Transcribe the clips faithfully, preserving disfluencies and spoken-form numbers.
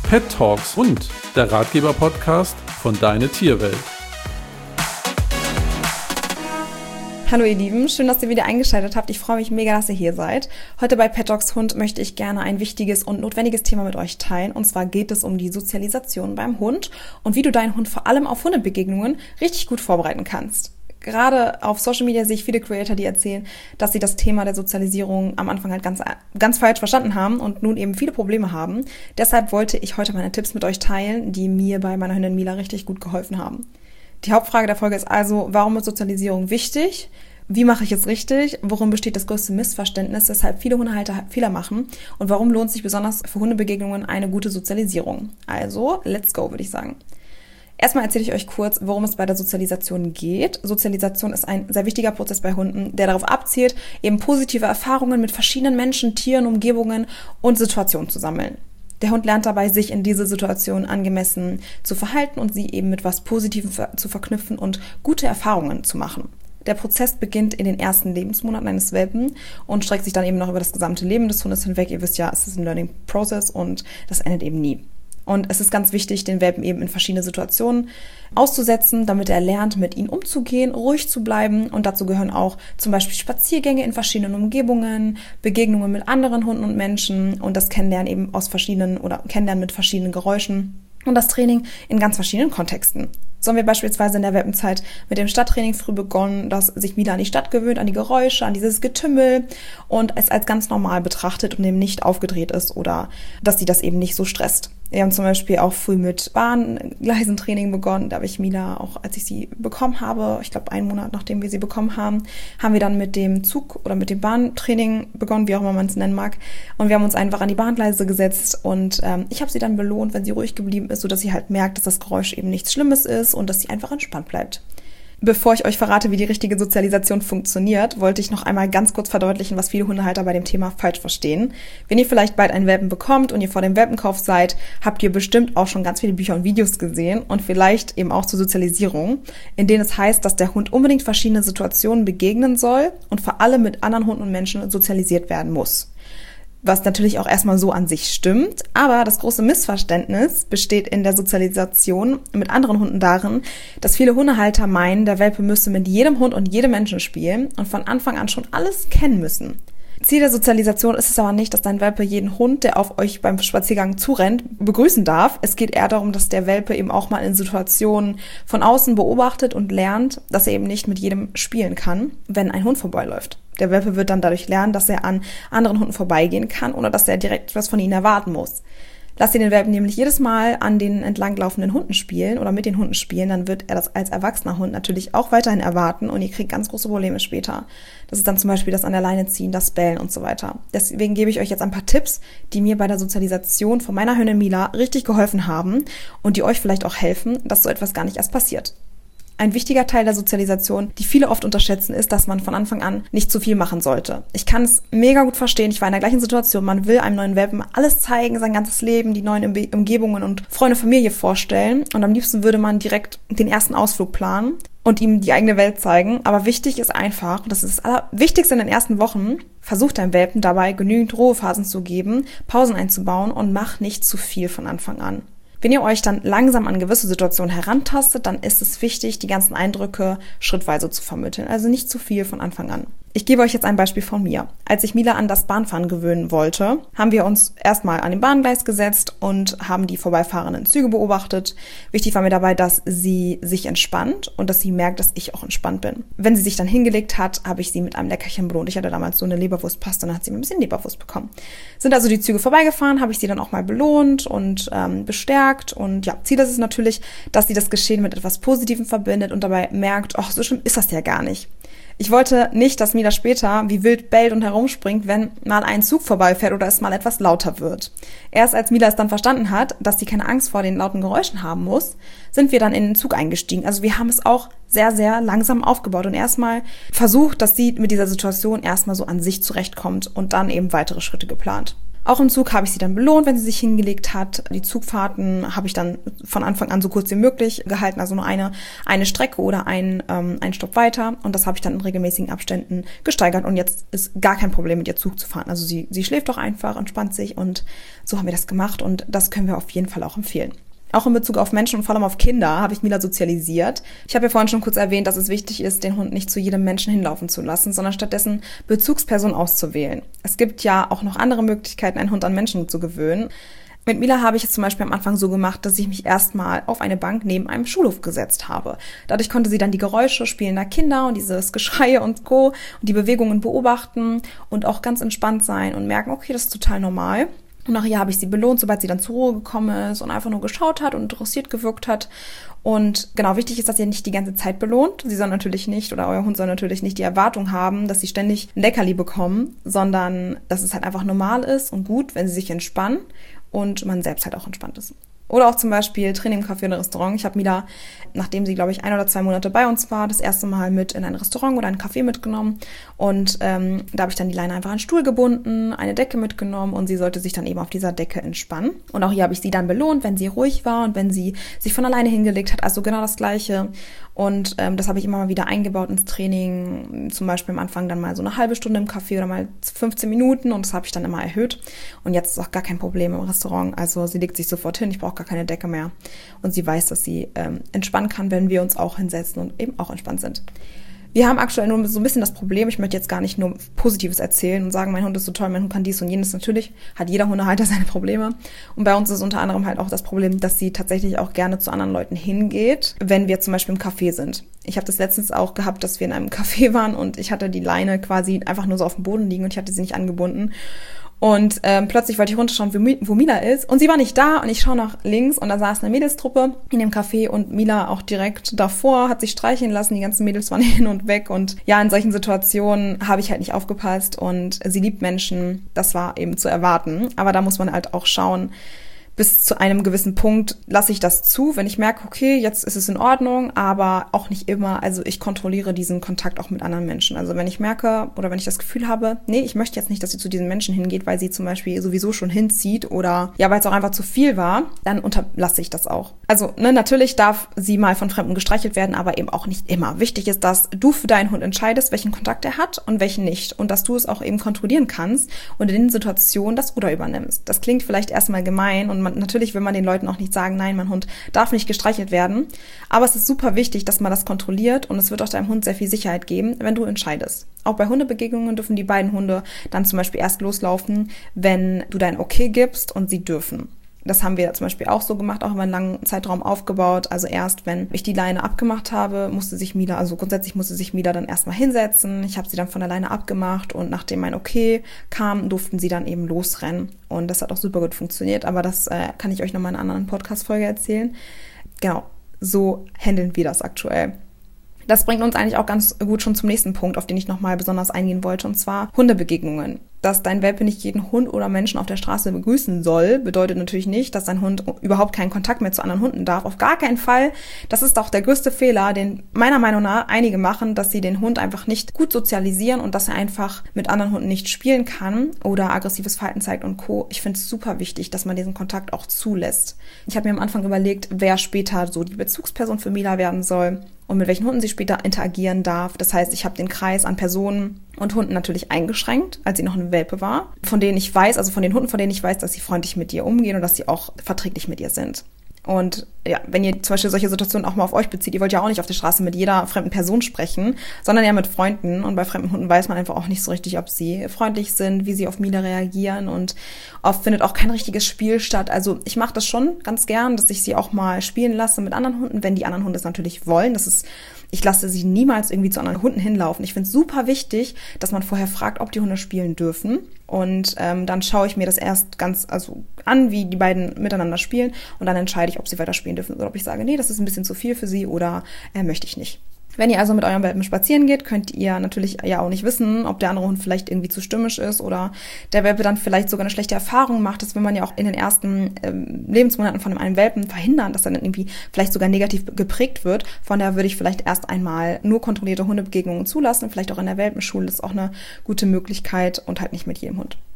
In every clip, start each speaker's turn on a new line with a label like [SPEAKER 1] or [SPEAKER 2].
[SPEAKER 1] Pet Talks und der Ratgeber-Podcast von Deine Tierwelt.
[SPEAKER 2] Hallo ihr Lieben, schön, dass ihr wieder eingeschaltet habt. Ich freue mich mega, dass ihr hier seid. Heute bei Pet Talks Hund möchte ich gerne ein wichtiges und notwendiges Thema mit euch teilen. Und zwar geht es um die Sozialisation beim Hund und wie du deinen Hund vor allem auf Hundebegegnungen richtig gut vorbereiten kannst. Gerade auf Social Media sehe ich viele Creator, die erzählen, dass sie das Thema der Sozialisierung am Anfang halt ganz, ganz falsch verstanden haben und nun eben viele Probleme haben. Deshalb wollte ich heute meine Tipps mit euch teilen, die mir bei meiner Hündin Mila richtig gut geholfen haben. Die Hauptfrage der Folge ist also, warum ist Sozialisierung wichtig? Wie mache ich es richtig? Worin besteht das größte Missverständnis, weshalb viele Hundehalter Fehler machen? Und warum lohnt sich besonders für Hundebegegnungen eine gute Sozialisierung? Also, let's go, würde ich sagen. Erstmal erzähle ich euch kurz, worum es bei der Sozialisation geht. Sozialisation ist ein sehr wichtiger Prozess bei Hunden, der darauf abzielt, eben positive Erfahrungen mit verschiedenen Menschen, Tieren, Umgebungen und Situationen zu sammeln. Der Hund lernt dabei, sich in diese Situation angemessen zu verhalten und sie eben mit was Positivem zu verknüpfen und gute Erfahrungen zu machen. Der Prozess beginnt in den ersten Lebensmonaten eines Welpen und streckt sich dann eben noch über das gesamte Leben des Hundes hinweg. Ihr wisst ja, es ist ein Learning Process und das endet eben nie. Und es ist ganz wichtig, den Welpen eben in verschiedene Situationen auszusetzen, damit er lernt, mit ihnen umzugehen, ruhig zu bleiben. Und dazu gehören auch zum Beispiel Spaziergänge in verschiedenen Umgebungen, Begegnungen mit anderen Hunden und Menschen und das Kennenlernen eben aus verschiedenen oder Kennenlernen mit verschiedenen Geräuschen und das Training in ganz verschiedenen Kontexten. So haben wir beispielsweise in der Welpenzeit mit dem Stadttraining früh begonnen, dass sich Mila an die Stadt gewöhnt, an die Geräusche, an dieses Getümmel und es als ganz normal betrachtet und eben nicht aufgedreht ist oder dass sie das eben nicht so stresst. Wir haben zum Beispiel auch früh mit Bahngleisentraining begonnen. Da habe ich Mila, auch als ich sie bekommen habe, ich glaube einen Monat nachdem wir sie bekommen haben, haben wir dann mit dem Zug oder mit dem Bahntraining begonnen, wie auch immer man es nennen mag. Und wir haben uns einfach an die Bahngleise gesetzt und ähm, ich habe sie dann belohnt, wenn sie ruhig geblieben ist, sodass sie halt merkt, dass das Geräusch eben nichts Schlimmes ist und dass sie einfach entspannt bleibt. Bevor ich euch verrate, wie die richtige Sozialisation funktioniert, wollte ich noch einmal ganz kurz verdeutlichen, was viele Hundehalter bei dem Thema falsch verstehen. Wenn ihr vielleicht bald einen Welpen bekommt und ihr vor dem Welpenkauf seid, habt ihr bestimmt auch schon ganz viele Bücher und Videos gesehen und vielleicht eben auch zur Sozialisierung, in denen es heißt, dass der Hund unbedingt verschiedene Situationen begegnen soll und vor allem mit anderen Hunden und Menschen sozialisiert werden muss. Was natürlich auch erstmal so an sich stimmt, aber das große Missverständnis besteht in der Sozialisation mit anderen Hunden darin, dass viele Hundehalter meinen, der Welpe müsse mit jedem Hund und jedem Menschen spielen und von Anfang an schon alles kennen müssen. Ziel der Sozialisation ist es aber nicht, dass dein Welpe jeden Hund, der auf euch beim Spaziergang zurennt, begrüßen darf. Es geht eher darum, dass der Welpe eben auch mal in Situationen von außen beobachtet und lernt, dass er eben nicht mit jedem spielen kann, wenn ein Hund vorbeiläuft. Der Welpe wird dann dadurch lernen, dass er an anderen Hunden vorbeigehen kann oder dass er direkt etwas von ihnen erwarten muss. Lass ihr den Welpen nämlich jedes Mal an den entlanglaufenden Hunden spielen oder mit den Hunden spielen, dann wird er das als erwachsener Hund natürlich auch weiterhin erwarten und ihr kriegt ganz große Probleme später. Das ist dann zum Beispiel das an der Leine ziehen, das Bellen und so weiter. Deswegen gebe ich euch jetzt ein paar Tipps, die mir bei der Sozialisation von meiner Hündin Mila richtig geholfen haben und die euch vielleicht auch helfen, dass so etwas gar nicht erst passiert. Ein wichtiger Teil der Sozialisation, die viele oft unterschätzen, ist, dass man von Anfang an nicht zu viel machen sollte. Ich kann es mega gut verstehen, ich war in der gleichen Situation. Man will einem neuen Welpen alles zeigen, sein ganzes Leben, die neuen Umgebungen und Freunde, Familie vorstellen. Und am liebsten würde man direkt den ersten Ausflug planen und ihm die eigene Welt zeigen. Aber wichtig ist einfach, und das ist das Allerwichtigste in den ersten Wochen, versuch deinem Welpen dabei genügend Ruhephasen zu geben, Pausen einzubauen und mach nicht zu viel von Anfang an. Wenn ihr euch dann langsam an gewisse Situationen herantastet, dann ist es wichtig, die ganzen Eindrücke schrittweise zu vermitteln. Also nicht zu viel von Anfang an. Ich gebe euch jetzt ein Beispiel von mir. Als ich Mila an das Bahnfahren gewöhnen wollte, haben wir uns erstmal an den Bahngleis gesetzt und haben die vorbeifahrenden Züge beobachtet. Wichtig war mir dabei, dass sie sich entspannt und dass sie merkt, dass ich auch entspannt bin. Wenn sie sich dann hingelegt hat, habe ich sie mit einem Leckerchen belohnt. Ich hatte damals so eine Leberwurstpaste und dann hat sie mir ein bisschen Leberwurst bekommen. Sind also die Züge vorbeigefahren, habe ich sie dann auch mal belohnt und ähm, bestärkt. Und ja, Ziel ist es natürlich, dass sie das Geschehen mit etwas Positivem verbindet und dabei merkt, ach, so schlimm ist das ja gar nicht. Ich wollte nicht, dass Mila später wie wild bellt und herumspringt, wenn mal ein Zug vorbeifährt oder es mal etwas lauter wird. Erst als Mila es dann verstanden hat, dass sie keine Angst vor den lauten Geräuschen haben muss, sind wir dann in den Zug eingestiegen. Also wir haben es auch sehr, sehr langsam aufgebaut und erstmal versucht, dass sie mit dieser Situation erstmal so an sich zurechtkommt und dann eben weitere Schritte geplant. Auch im Zug habe ich sie dann belohnt, wenn sie sich hingelegt hat. Die Zugfahrten habe ich dann von Anfang an so kurz wie möglich gehalten, also nur eine, eine Strecke oder ein, ähm, ein Stopp weiter. Und das habe ich dann in regelmäßigen Abständen gesteigert. Und jetzt ist gar kein Problem, mit ihr Zug zu fahren. Also sie, sie schläft doch einfach, entspannt sich und so haben wir das gemacht. Und das können wir auf jeden Fall auch empfehlen. Auch in Bezug auf Menschen und vor allem auf Kinder habe ich Mila sozialisiert. Ich habe ja vorhin schon kurz erwähnt, dass es wichtig ist, den Hund nicht zu jedem Menschen hinlaufen zu lassen, sondern stattdessen Bezugsperson auszuwählen. Es gibt ja auch noch andere Möglichkeiten, einen Hund an Menschen zu gewöhnen. Mit Mila habe ich es zum Beispiel am Anfang so gemacht, dass ich mich erstmal auf eine Bank neben einem Schulhof gesetzt habe. Dadurch konnte sie dann die Geräusche spielender Kinder und dieses Geschreie und Co. und die Bewegungen beobachten und auch ganz entspannt sein und merken, okay, das ist total normal. Und nachher habe ich sie belohnt, sobald sie dann zur Ruhe gekommen ist und einfach nur geschaut hat und interessiert gewirkt hat. Und genau, wichtig ist, dass ihr nicht die ganze Zeit belohnt. Sie soll natürlich nicht, oder euer Hund soll natürlich nicht die Erwartung haben, dass sie ständig ein Leckerli bekommen, sondern dass es halt einfach normal ist und gut, wenn sie sich entspannen und man selbst halt auch entspannt ist. Oder auch zum Beispiel Training im Café oder Restaurant. Ich habe Mila, nachdem sie, glaube ich, ein oder zwei Monate bei uns war, das erste Mal mit in ein Restaurant oder ein Café mitgenommen. Und ähm, da habe ich dann die Leine einfach an den Stuhl gebunden, eine Decke mitgenommen und sie sollte sich dann eben auf dieser Decke entspannen. Und auch hier habe ich sie dann belohnt, wenn sie ruhig war und wenn sie sich von alleine hingelegt hat. Also genau das Gleiche. Und ähm, das habe ich immer mal wieder eingebaut ins Training. Zum Beispiel am Anfang dann mal so eine halbe Stunde im Café oder mal fünfzehn Minuten. Und das habe ich dann immer erhöht. Und jetzt ist auch gar kein Problem im Restaurant. Also sie legt sich sofort hin. Ich brauche gar keine Decke mehr. Und sie weiß, dass sie ähm, entspannen kann, wenn wir uns auch hinsetzen und eben auch entspannt sind. Wir haben aktuell nur so ein bisschen das Problem, ich möchte jetzt gar nicht nur Positives erzählen und sagen, mein Hund ist so toll, mein Hund kann dies und jenes. Natürlich hat jeder Hundehalter seine Probleme. Und bei uns ist unter anderem halt auch das Problem, dass sie tatsächlich auch gerne zu anderen Leuten hingeht, wenn wir zum Beispiel im Café sind. Ich habe das letztens auch gehabt, dass wir in einem Café waren und ich hatte die Leine quasi einfach nur so auf dem Boden liegen und ich hatte sie nicht angebunden. Und ähm, plötzlich wollte ich runterschauen, wo Mila ist. Und sie war nicht da und ich schaue nach links und da saß eine Mädelstruppe in dem Café und Mila auch direkt davor, hat sich streicheln lassen. Die ganzen Mädels waren hin und weg. Und ja, in solchen Situationen habe ich halt nicht aufgepasst und sie liebt Menschen. Das war eben zu erwarten. Aber da muss man halt auch schauen, bis zu einem gewissen Punkt lasse ich das zu, wenn ich merke, okay, jetzt ist es in Ordnung, aber auch nicht immer. Also ich kontrolliere diesen Kontakt auch mit anderen Menschen. Also wenn ich merke oder wenn ich das Gefühl habe, nee, ich möchte jetzt nicht, dass sie zu diesen Menschen hingeht, weil sie zum Beispiel sowieso schon hinzieht oder ja, weil es auch einfach zu viel war, dann unterlasse ich das auch. Also ne, natürlich darf sie mal von Fremden gestreichelt werden, aber eben auch nicht immer. Wichtig ist, dass du für deinen Hund entscheidest, welchen Kontakt er hat und welchen nicht. Und dass du es auch eben kontrollieren kannst und in den Situationen das Ruder übernimmst. Das klingt vielleicht erstmal gemein und man, natürlich will man den Leuten auch nicht sagen, nein, mein Hund darf nicht gestreichelt werden. Aber es ist super wichtig, dass man das kontrolliert und es wird auch deinem Hund sehr viel Sicherheit geben, wenn du entscheidest. Auch bei Hundebegegnungen dürfen die beiden Hunde dann zum Beispiel erst loslaufen, wenn du dein Okay gibst und sie dürfen. Das haben wir zum Beispiel auch so gemacht, auch über einen langen Zeitraum aufgebaut. Also erst, wenn ich die Leine abgemacht habe, musste sich Mila, also grundsätzlich musste sich Mila dann erstmal hinsetzen. Ich habe sie dann von der Leine abgemacht und nachdem mein Okay kam, durften sie dann eben losrennen. Und das hat auch super gut funktioniert, aber das äh, kann ich euch nochmal in einer anderen Podcast-Folge erzählen. Genau, so handeln wir das aktuell. Das bringt uns eigentlich auch ganz gut schon zum nächsten Punkt, auf den ich nochmal besonders eingehen wollte, und zwar Hundebegegnungen. Dass dein Welpe nicht jeden Hund oder Menschen auf der Straße begrüßen soll, bedeutet natürlich nicht, dass dein Hund überhaupt keinen Kontakt mehr zu anderen Hunden darf. Auf gar keinen Fall. Das ist auch der größte Fehler, den meiner Meinung nach einige machen, dass sie den Hund einfach nicht gut sozialisieren und dass er einfach mit anderen Hunden nicht spielen kann oder aggressives Verhalten zeigt und Co. Ich finde es super wichtig, dass man diesen Kontakt auch zulässt. Ich habe mir am Anfang überlegt, wer später so die Bezugsperson für Mila werden soll und mit welchen Hunden sie später interagieren darf. Das heißt, ich habe den Kreis an Personen und Hunden natürlich eingeschränkt, als sie noch eine Welpe war, von denen ich weiß, also von den Hunden, von denen ich weiß, dass sie freundlich mit ihr umgehen und dass sie auch verträglich mit ihr sind. Und ja, wenn ihr zum Beispiel solche Situationen auch mal auf euch bezieht, ihr wollt ja auch nicht auf der Straße mit jeder fremden Person sprechen, sondern ja mit Freunden. Und bei fremden Hunden weiß man einfach auch nicht so richtig, ob sie freundlich sind, wie sie auf Mila reagieren. Und oft findet auch kein richtiges Spiel statt. Also ich mache das schon ganz gern, dass ich sie auch mal spielen lasse mit anderen Hunden, wenn die anderen Hunde es natürlich wollen. Das ist, ich lasse sie niemals irgendwie zu anderen Hunden hinlaufen. Ich finde es super wichtig, dass man vorher fragt, ob die Hunde spielen dürfen. Und ähm, dann schaue ich mir das erst ganz also an, wie die beiden miteinander spielen. Und dann entscheide ich, ob sie weiter spielen dürfen oder ob ich sage, nee, das ist ein bisschen zu viel für sie oder äh, möchte ich nicht. Wenn ihr also mit eurem Welpen spazieren geht, könnt ihr natürlich ja auch nicht wissen, ob der andere Hund vielleicht irgendwie zu stürmisch ist oder der Welpe dann vielleicht sogar eine schlechte Erfahrung macht. Das will man ja auch in den ersten ähm, Lebensmonaten von einem Welpen verhindern, dass er dann irgendwie vielleicht sogar negativ geprägt wird. Von daher würde ich vielleicht erst einmal nur kontrollierte Hundebegegnungen zulassen, vielleicht auch in der Welpenschule. Das ist auch eine gute Möglichkeit und halt nicht mit jedem Hund.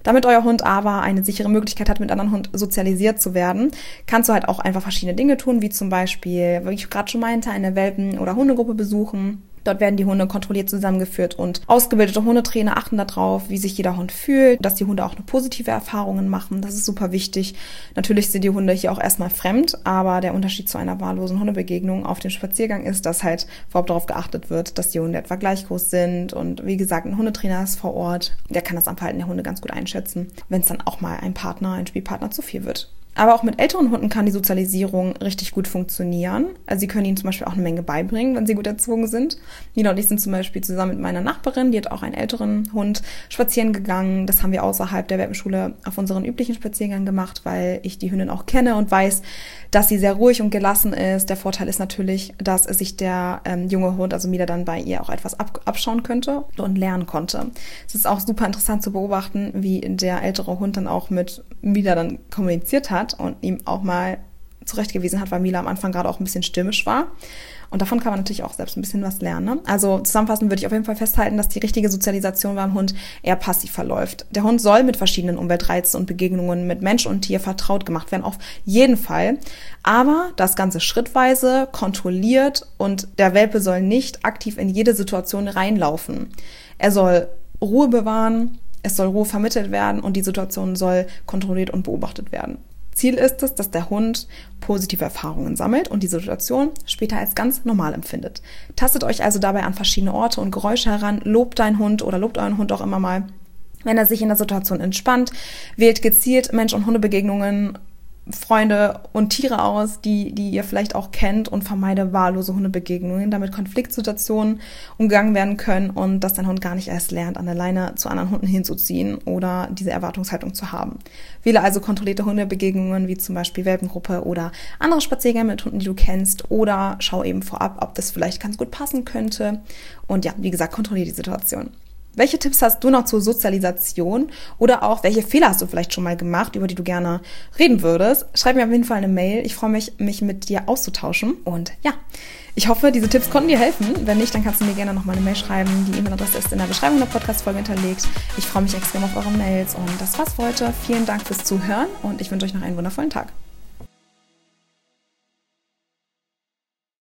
[SPEAKER 2] Damit euer Hund aber eine sichere Möglichkeit hat, mit anderen Hunden sozialisiert zu werden, kannst du halt auch einfach verschiedene Dinge tun, wie zum Beispiel, wie ich gerade schon meinte, eine Welpen- oder Hundegruppe besuchen. Dort werden die Hunde kontrolliert zusammengeführt und ausgebildete Hundetrainer achten darauf, wie sich jeder Hund fühlt, dass die Hunde auch eine positive Erfahrungen machen. Das ist super wichtig. Natürlich sind die Hunde hier auch erstmal fremd, aber der Unterschied zu einer wahllosen Hundebegegnung auf dem Spaziergang ist, dass halt überhaupt darauf geachtet wird, dass die Hunde etwa gleich groß sind und wie gesagt, ein Hundetrainer ist vor Ort. Der kann das am Verhalten der Hunde ganz gut einschätzen, wenn es dann auch mal ein Partner, ein Spielpartner zu viel wird. Aber auch mit älteren Hunden kann die Sozialisierung richtig gut funktionieren. Also sie können ihnen zum Beispiel auch eine Menge beibringen, wenn sie gut erzogen sind. Nina und ich sind zum Beispiel zusammen mit meiner Nachbarin, die hat auch einen älteren Hund, spazieren gegangen. Das haben wir außerhalb der Welpenschule auf unseren üblichen Spaziergang gemacht, weil ich die Hündin auch kenne und weiß, dass sie sehr ruhig und gelassen ist. Der Vorteil ist natürlich, dass sich der ähm, junge Hund, also Mila, dann bei ihr auch etwas ab, abschauen könnte und lernen konnte. Es ist auch super interessant zu beobachten, wie der ältere Hund dann auch mit Mila dann kommuniziert hat und ihm auch mal zurechtgewiesen hat, weil Mila am Anfang gerade auch ein bisschen stürmisch war. Und davon kann man natürlich auch selbst ein bisschen was lernen. Ne? Also zusammenfassend würde ich auf jeden Fall festhalten, dass die richtige Sozialisation beim Hund eher passiv verläuft. Der Hund soll mit verschiedenen Umweltreizen und Begegnungen mit Mensch und Tier vertraut gemacht werden, auf jeden Fall. Aber das Ganze schrittweise, kontrolliert und der Welpe soll nicht aktiv in jede Situation reinlaufen. Er soll Ruhe bewahren, es soll Ruhe vermittelt werden und die Situation soll kontrolliert und beobachtet werden. Ziel ist es, dass der Hund positive Erfahrungen sammelt und die Situation später als ganz normal empfindet. Tastet euch also dabei an verschiedene Orte und Geräusche heran, lobt deinen Hund oder lobt euren Hund auch immer mal, wenn er sich in der Situation entspannt, wählt gezielt Mensch- und Hundebegegnungen, Freunde und Tiere aus, die, die ihr vielleicht auch kennt und vermeide wahllose Hundebegegnungen, damit Konfliktsituationen umgangen werden können und dass dein Hund gar nicht erst lernt, an der Leine zu anderen Hunden hinzuziehen oder diese Erwartungshaltung zu haben. Wähle also kontrollierte Hundebegegnungen, wie zum Beispiel Welpengruppe oder andere Spaziergänge mit Hunden, die du kennst, oder schau eben vorab, ob das vielleicht ganz gut passen könnte und ja, wie gesagt, kontrolliere die Situation. Welche Tipps hast du noch zur Sozialisation oder auch welche Fehler hast du vielleicht schon mal gemacht, über die du gerne reden würdest? Schreib mir auf jeden Fall eine Mail. Ich freue mich, mich mit dir auszutauschen. Und ja, ich hoffe, diese Tipps konnten dir helfen. Wenn nicht, dann kannst du mir gerne noch mal eine Mail schreiben. Die E-Mail-Adresse ist in der Beschreibung der Podcast-Folge hinterlegt. Ich freue mich extrem auf eure Mails und das war's für heute. Vielen Dank fürs Zuhören und ich wünsche euch noch einen wundervollen Tag.